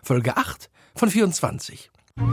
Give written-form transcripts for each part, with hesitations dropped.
Folge 8 von 24.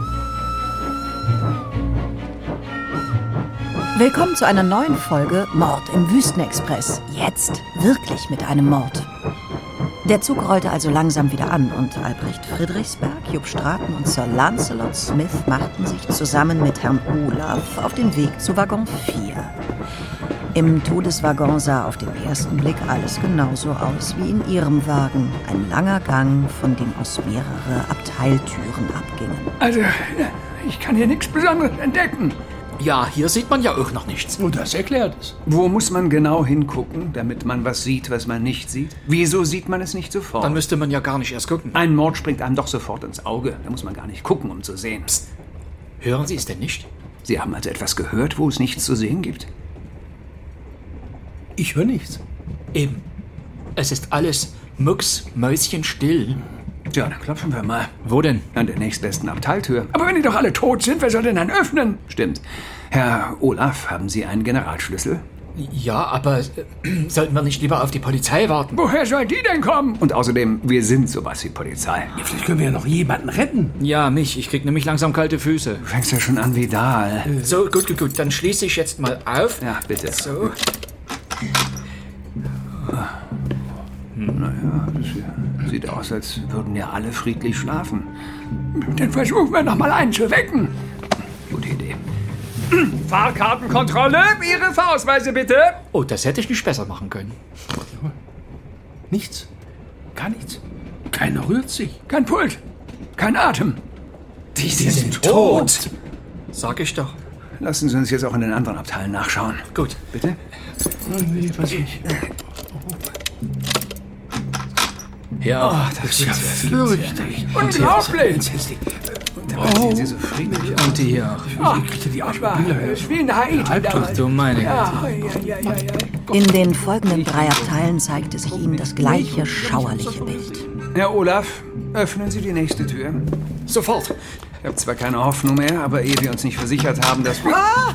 Willkommen zu einer neuen Folge Mord im Wüstenexpress. Jetzt wirklich mit einem Mord. Der Zug rollte also langsam wieder an und Albrecht Friedrichsberg, Jupp Straten und Sir Lancelot Smith machten sich zusammen mit Herrn Olaf auf den Weg zu Waggon 4. Im Todeswaggon sah auf den ersten Blick alles genauso aus wie in ihrem Wagen. Ein langer Gang, von dem aus mehrere Abteiltüren abgingen. Also, ich kann hier nichts Besonderes entdecken. Ja, hier sieht man ja auch noch nichts. Und das erklärt es. Wo muss man genau hingucken, damit man was sieht, was man nicht sieht? Wieso sieht man es nicht sofort? Dann müsste man ja gar nicht erst gucken. Ein Mord springt einem doch sofort ins Auge. Da muss man gar nicht gucken, um zu sehen. Psst. Hören Sie es denn nicht? Sie haben also etwas gehört, wo es nichts zu sehen gibt? Ich höre nichts. Eben. Es ist alles mucksmäuschenstill. Tja, dann klopfen wir mal. Wo denn? An der nächstbesten Abteiltür. Aber wenn die doch alle tot sind, wer soll denn dann öffnen? Stimmt. Herr Olaf, haben Sie einen Generalschlüssel? Ja, aber sollten wir nicht lieber auf die Polizei warten? Woher soll die denn kommen? Und außerdem, wir sind sowas wie Polizei. Ja, vielleicht können wir ja noch jemanden retten. Ja, mich. Ich krieg nämlich langsam kalte Füße. Du fängst ja schon an wie Dahl. So, gut. Dann schließe ich jetzt mal auf. Ja, bitte. So. Naja, das sieht aus, als würden ja alle friedlich schlafen. Dann versuchen wir noch mal einen zu wecken. Gute Idee. Fahrkartenkontrolle, Ihre Fahrausweise bitte. Oh, das hätte ich nicht besser machen können. Nichts. Gar nichts. Keiner rührt sich. Kein Pult, kein Atem. Die sind tot. Sag ich doch. Lassen Sie uns jetzt auch in den anderen Abteilen nachschauen. Gut. Bitte? Nee, weiß ich nicht. Ja, Das ist Ja, fürchterlich. Unglaublich. Sehen Sie so friedlich aus. und die hier auch. Ich kriegte die Das Arschbühler. ist wie in Haiti Ach damals. du meine Güte. Ja. In den folgenden 3 Abteilen zeigte sich ihnen das gleiche schauerliche Bild. Herr Olaf, öffnen Sie die nächste Tür. Sofort. Ich habe zwar keine Hoffnung mehr, aber ehe wir uns nicht versichert haben, dass wir...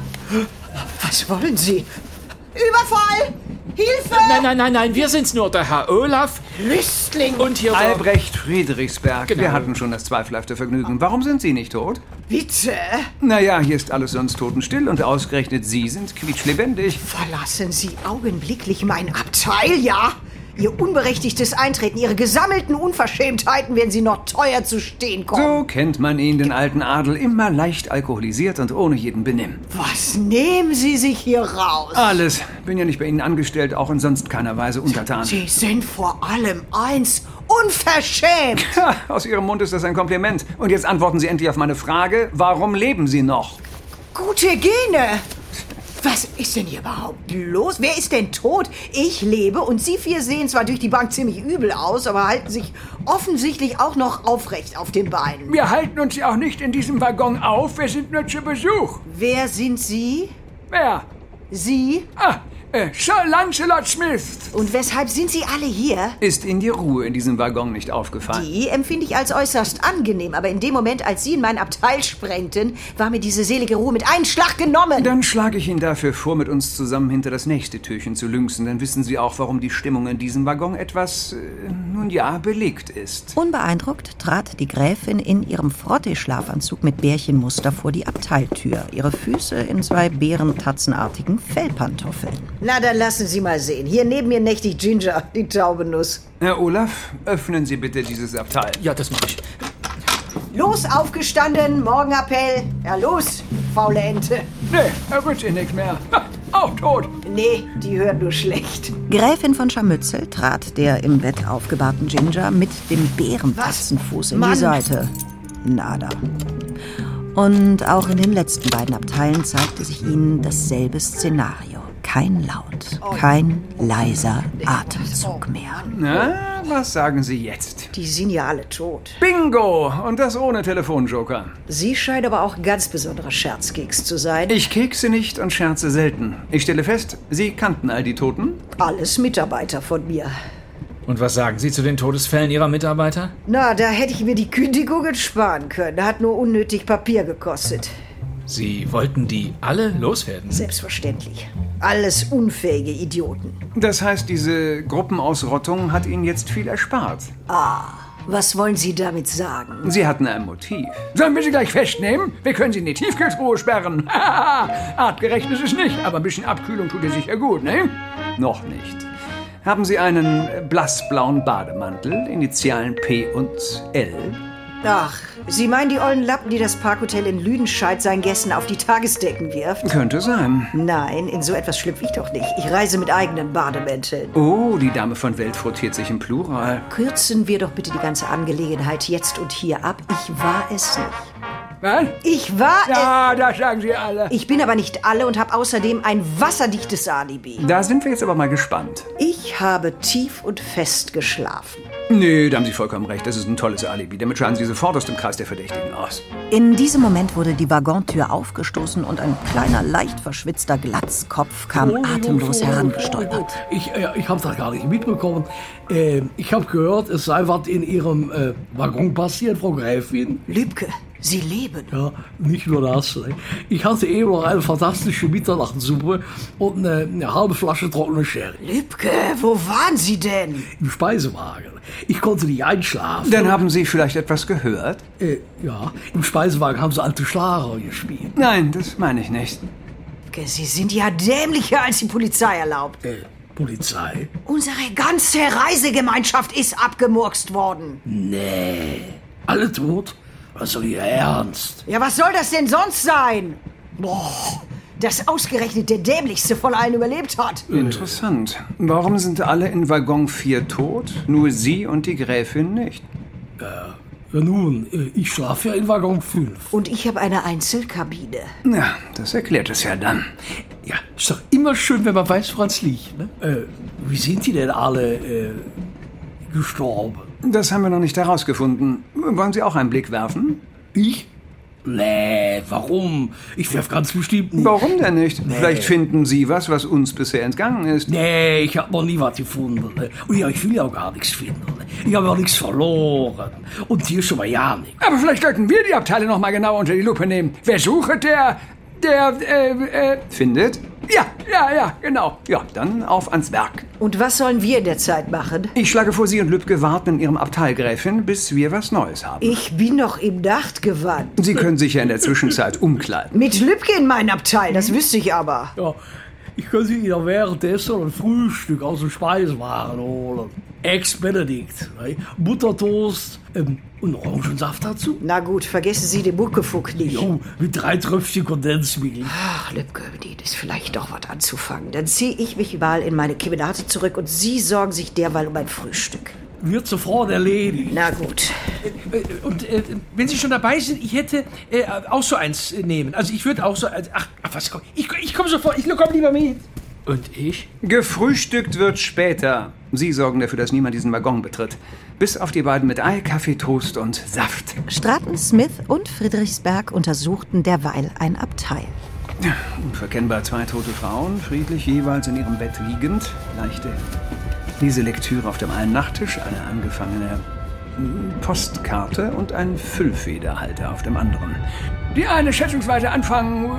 Was wollen Sie? Überfall! Hilfe! Nein, wir sind's nur, der Herr Olaf Lüstling! und hier der... Albrecht Friedrichsberg. Genau. Wir hatten schon das zweifelhafte Vergnügen. Warum sind Sie nicht tot? Bitte! Naja, hier ist alles sonst totenstill und ausgerechnet Sie sind quietschlebendig. Verlassen Sie augenblicklich mein Abteil, ja? Ihr unberechtigtes Eintreten, Ihre gesammelten Unverschämtheiten werden Sie noch teuer zu stehen kommen. So kennt man ihn, den alten Adel, immer leicht alkoholisiert und ohne jeden Benimm. Was nehmen Sie sich hier raus? Alles. Bin ja nicht bei Ihnen angestellt, auch in sonst keiner Weise untertan. Sie sind vor allem eins unverschämt. Ha, aus Ihrem Mund ist das ein Kompliment. Und jetzt antworten Sie endlich auf meine Frage, warum leben Sie noch? Gute Gene. Was ist denn hier überhaupt los? Wer ist denn tot? Ich lebe und Sie 4 sehen zwar durch die Bank ziemlich übel aus, aber halten sich offensichtlich auch noch aufrecht auf den Beinen. Wir halten uns ja auch nicht in diesem Waggon auf, wir sind nur zu Besuch. Wer sind Sie? Wer? Sie? Sir Lancelot Smith. Und weshalb sind Sie alle hier? Ist Ihnen die Ruhe in diesem Waggon nicht aufgefallen? Die empfinde ich als äußerst angenehm, aber in dem Moment, als Sie in mein Abteil sprengten, war mir diese selige Ruhe mit einem Schlag genommen. Dann schlage ich Ihnen dafür vor, mit uns zusammen hinter das nächste Türchen zu lynxen. Dann wissen Sie auch, warum die Stimmung in diesem Waggon etwas, belegt ist. Unbeeindruckt trat die Gräfin in ihrem Frottee-Schlafanzug mit Bärchenmuster vor die Abteiltür, ihre Füße in 2 bärentatzenartigen Fellpantoffeln. Na, dann lassen Sie mal sehen. Hier neben mir nächtigt Ginger, die Taubenuss. Herr Olaf, öffnen Sie bitte dieses Abteil. Ja, das mache ich. Los, aufgestanden, Morgenappell. Ja, los, faule Ente. Nee, er wird sich nichts mehr. Ha, auch tot. Nee, die hören nur schlecht. Gräfin von Scharmützel trat der im Bett aufgebahrten Ginger mit dem Bärentatzenfuß in Mann. die Seite. Nada. Und auch in den letzten beiden Abteilen zeigte sich ihnen dasselbe Szenario. Kein Laut, kein leiser Atemzug mehr. Na, was sagen Sie jetzt? Die sind ja alle tot. Bingo! Und das ohne Telefonjoker. Sie scheint aber auch ein ganz besonderer Scherzkeks zu sein. Ich kekse nicht und scherze selten. Ich stelle fest, Sie kannten all die Toten? Alles Mitarbeiter von mir. Und was sagen Sie zu den Todesfällen Ihrer Mitarbeiter? Na, da hätte ich mir die Kündigungen sparen können. Hat nur unnötig Papier gekostet. Sie wollten die alle loswerden? Selbstverständlich. Alles unfähige Idioten. Das heißt, diese Gruppenausrottung hat Ihnen jetzt viel erspart. Was wollen Sie damit sagen? Sie hatten ein Motiv. Sollen wir Sie gleich festnehmen? Wir können Sie in die Tiefkühltruhe sperren. Artgerecht ist es nicht, aber ein bisschen Abkühlung tut dir sicher gut, ne? Noch nicht. Haben Sie einen blassblauen Bademantel, Initialen P und L? Ach, Sie meinen die ollen Lappen, die das Parkhotel in Lüdenscheid seinen Gästen auf die Tagesdecken wirft? Könnte sein. Nein, in so etwas schlüpfe ich doch nicht. Ich reise mit eigenen Bademänteln. Oh, die Dame von Welt frottiert sich im Plural. Kürzen wir doch bitte die ganze Angelegenheit jetzt und hier ab. Ich war es nicht. Was? Ich war es. Ja, das sagen Sie alle. Ich bin aber nicht alle und habe außerdem ein wasserdichtes Alibi. Da sind wir jetzt aber mal gespannt. Ich habe tief und fest geschlafen. Nee, da haben Sie vollkommen recht. Das ist ein tolles Alibi. Damit scheiden Sie sofort aus dem Kreis der Verdächtigen aus. In diesem Moment wurde die Waggontür aufgestoßen und ein kleiner, leicht verschwitzter Glatzkopf kam atemlos herangestolpert. Ich habe das gar nicht mitbekommen. Ich habe gehört, es sei was in Ihrem Waggon passiert, Frau Gräfin. Lübke, Sie leben. Ja, nicht nur das. Ne? Ich hatte eben noch eine fantastische Mitternachtssuppe und eine halbe Flasche trockene Sherry. Lübke, wo waren Sie denn? Im Speisewagen. Ich konnte nicht einschlafen. Dann haben Sie vielleicht etwas gehört? Ja, im Speisewagen haben sie alte Schlager gespielt. Nein, das meine ich nicht. Lübke, Sie sind ja dämlicher, als die Polizei erlaubt. Polizei? Unsere ganze Reisegemeinschaft ist abgemurkst worden. Nee. Alle tot? Was soll Ihr Ernst? Ja, was soll das denn sonst sein? Boah, dass ausgerechnet der Dämlichste von allen überlebt hat. Interessant. Warum sind alle in Waggon 4 tot? Nur Sie und die Gräfin nicht? Ja nun, ich schlafe ja in Waggon 5. Und ich habe eine Einzelkabine. Ja, das erklärt es ja dann. Ja, ist doch immer schön, wenn man weiß, woran es liegt. Ne? Wie sind die denn alle gestorben? Das haben wir noch nicht herausgefunden. Wollen Sie auch einen Blick werfen? Ich? Nee, warum? Ich werf ganz bestimmt nicht. Warum denn nicht? Nee. Vielleicht finden Sie was uns bisher entgangen ist. Nee, ich habe noch nie was gefunden. Ne? Und ja, ich will ja auch gar nichts finden. Ne? Ich habe auch nichts verloren. Und hier schon mal ja nichts. Aber vielleicht sollten wir die Abteile noch mal genauer unter die Lupe nehmen. Wer sucht, der findet? Ja, genau. Ja, dann auf ans Werk. Und was sollen wir in der Zeit machen? Ich schlage vor, Sie und Lübke warten in Ihrem Abteil, Gräfin, bis wir was Neues haben. Ich bin noch im Nachtgewand. Sie können sich ja in der Zwischenzeit umkleiden. Mit Lübke in meinem Abteil, das wüsste ich aber. Ja, ich könnte Ihnen währenddessen ein Frühstück aus dem Speisewagen holen. Ex-Benedikt, ne? Buttertoast und Orangensaft dazu. Na gut, vergessen Sie den Muckefuck nicht. Jo, mit 3 Tröpfchen Kondensmilch. Ach, Lübke, mit Ihnen ist vielleicht doch was anzufangen. Dann ziehe ich mich mal in meine Kemenate zurück und Sie sorgen sich derweil um ein Frühstück. Wird sofort erledigt. Na gut. Und wenn Sie schon dabei sind, ich hätte auch so eins nehmen. Also ich würde auch so... Ach was, komm. Ich komme sofort. Ich komme lieber mit. Und ich? Gefrühstückt wird später. Sie sorgen dafür, dass niemand diesen Waggon betritt. Bis auf die beiden mit Ei, Kaffee, Toast und Saft. Stratton, Smith und Friedrichsberg untersuchten derweil ein Abteil. Unverkennbar 2 tote Frauen, friedlich jeweils in ihrem Bett liegend. Leichte Leselektüre auf dem einen Nachttisch, eine angefangene Postkarte und ein Füllfederhalter auf dem anderen. Die eine schätzungsweise Anfang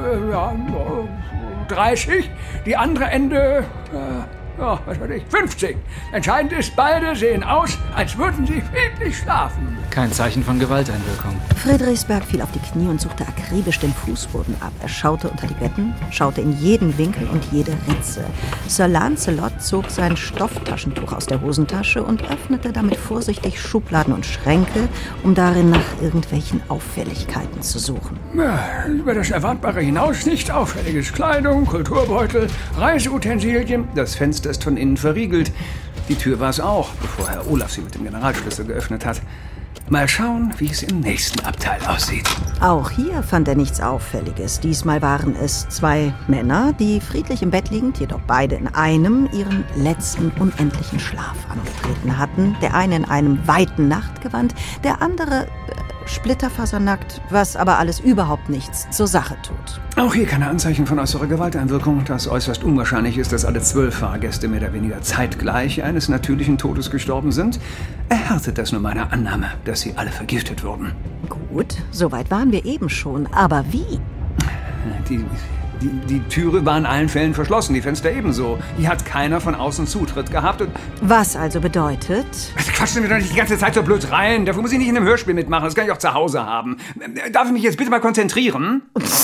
30, die andere Ende, was weiß ich, 50. Entscheidend ist, beide sehen aus, als würden sie friedlich schlafen. Kein Zeichen von Gewalteinwirkung. Friedrichsberg fiel auf die Knie und suchte akribisch den Fußboden ab. Er schaute unter die Betten, schaute in jeden Winkel und jede Ritze. Sir Lancelot zog sein Stofftaschentuch aus der Hosentasche und öffnete damit vorsichtig Schubladen und Schränke, um darin nach irgendwelchen Auffälligkeiten zu suchen. Ja, über das Erwartbare hinaus nichts Auffälliges. Kleidung, Kulturbeutel, Reiseutensilien. Das Fenster ist von innen verriegelt. Die Tür war es auch, bevor Herr Olaf sie mit dem Generalschlüssel geöffnet hat. Mal schauen, wie es im nächsten Abteil aussieht. Auch hier fand er nichts Auffälliges. Diesmal waren es 2 Männer, die friedlich im Bett liegend, jedoch beide in einem, ihren letzten unendlichen Schlaf angetreten hatten. Der eine in einem weiten Nachtgewand, der andere splitterfasernackt, was aber alles überhaupt nichts zur Sache tut. Auch hier keine Anzeichen von äußerer Gewalteinwirkung, das äußerst unwahrscheinlich ist, dass alle 12 Fahrgäste mehr oder weniger zeitgleich eines natürlichen Todes gestorben sind, erhärtet das nur meine Annahme, dass sie alle vergiftet wurden. Gut, soweit waren wir eben schon, aber wie? Die Türe war in allen Fällen verschlossen, die Fenster ebenso. Hier hat keiner von außen Zutritt gehabt und... Was also bedeutet... Quatschen wir doch nicht die ganze Zeit so blöd rein. Dafür muss ich nicht in einem Hörspiel mitmachen, das kann ich auch zu Hause haben. Darf ich mich jetzt bitte mal konzentrieren?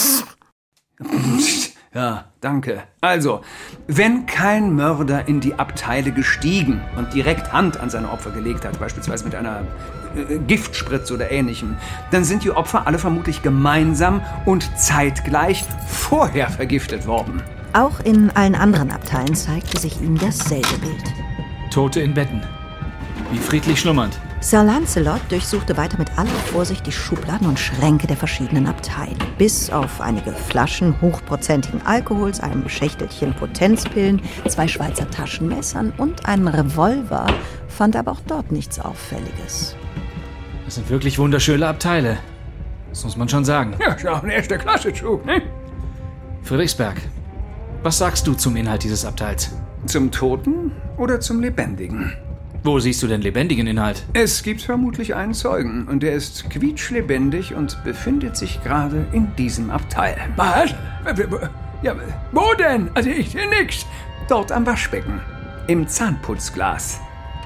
Ja, danke. Also, wenn kein Mörder in die Abteile gestiegen und direkt Hand an seine Opfer gelegt hat, beispielsweise mit einer Giftspritze oder Ähnlichem, dann sind die Opfer alle vermutlich gemeinsam und zeitgleich vorher vergiftet worden. Auch in allen anderen Abteilen zeigte sich ihm dasselbe Bild. Tote in Betten. Wie friedlich schlummernd. Sir Lancelot durchsuchte weiter mit aller Vorsicht die Schubladen und Schränke der verschiedenen Abteile. Bis auf einige Flaschen hochprozentigen Alkohols, einem Schächtelchen Potenzpillen, 2 Schweizer Taschenmessern und einen Revolver fand aber auch dort nichts Auffälliges. Das sind wirklich wunderschöne Abteile. Das muss man schon sagen. Ja, ist auch ein erster Klasse-Zug, ne? Friedrichsberg, was sagst du zum Inhalt dieses Abteils? Zum Toten oder zum Lebendigen? Wo siehst du den lebendigen Inhalt? Es gibt vermutlich einen Zeugen und der ist quietschlebendig und befindet sich gerade in diesem Abteil. Was? Ja, wo denn? Also ich sehe nix. Dort am Waschbecken. Im Zahnputzglas.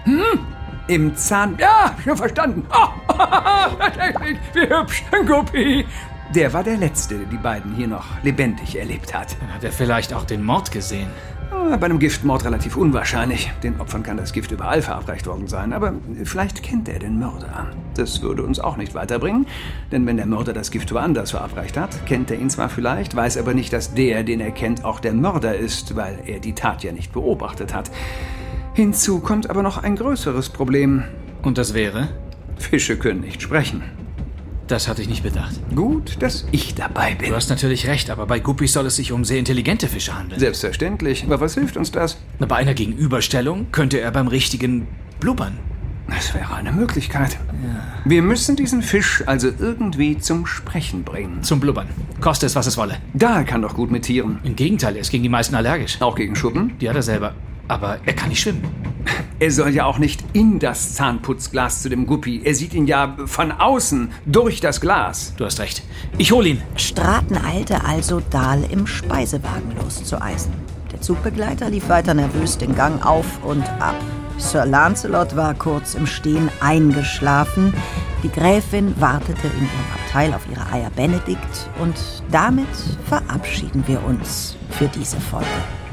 Im Ja, schon verstanden. Oh, tatsächlich, wie hübsch, ein Guppi. Der war der Letzte, der die beiden hier noch lebendig erlebt hat. Dann hat er vielleicht auch den Mord gesehen. Bei einem Giftmord relativ unwahrscheinlich. Den Opfern kann das Gift überall verabreicht worden sein. Aber vielleicht kennt er den Mörder. Das würde uns auch nicht weiterbringen. Denn wenn der Mörder das Gift woanders verabreicht hat, kennt er ihn zwar vielleicht, weiß aber nicht, dass der, den er kennt, auch der Mörder ist, weil er die Tat ja nicht beobachtet hat. Hinzu kommt aber noch ein größeres Problem. Und das wäre? Fische können nicht sprechen. Das hatte ich nicht bedacht. Gut, dass ich dabei bin. Du hast natürlich recht, aber bei Guppies soll es sich um sehr intelligente Fische handeln. Selbstverständlich. Aber was hilft uns das? Bei einer Gegenüberstellung könnte er beim richtigen blubbern. Das wäre eine Möglichkeit. Ja. Wir müssen diesen Fisch also irgendwie zum Sprechen bringen. Zum Blubbern. Koste es, was es wolle. Da kann doch gut mit Tieren. Im Gegenteil, er ist gegen die meisten allergisch. Auch gegen Schuppen? Die hat er selber. Aber er kann nicht schwimmen. Er soll ja auch nicht in das Zahnputzglas zu dem Guppi. Er sieht ihn ja von außen durch das Glas. Du hast recht. Ich hol ihn. Straten eilte also, Dahl im Speisewagen loszueisen. Der Zugbegleiter lief weiter nervös den Gang auf und ab. Sir Lancelot war kurz im Stehen eingeschlafen. Die Gräfin wartete in ihrem Abteil auf ihre Eier Benedikt. Und damit verabschieden wir uns für diese Folge.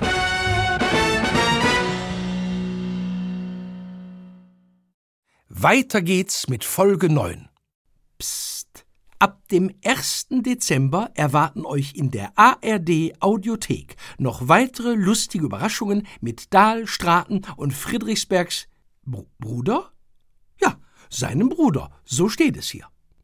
Weiter geht's mit Folge 9. Psst. Ab dem 1. Dezember erwarten euch in der ARD Audiothek noch weitere lustige Überraschungen mit Dahl, Straten und Friedrichsbergs Bruder? Ja, seinem Bruder, so steht es hier.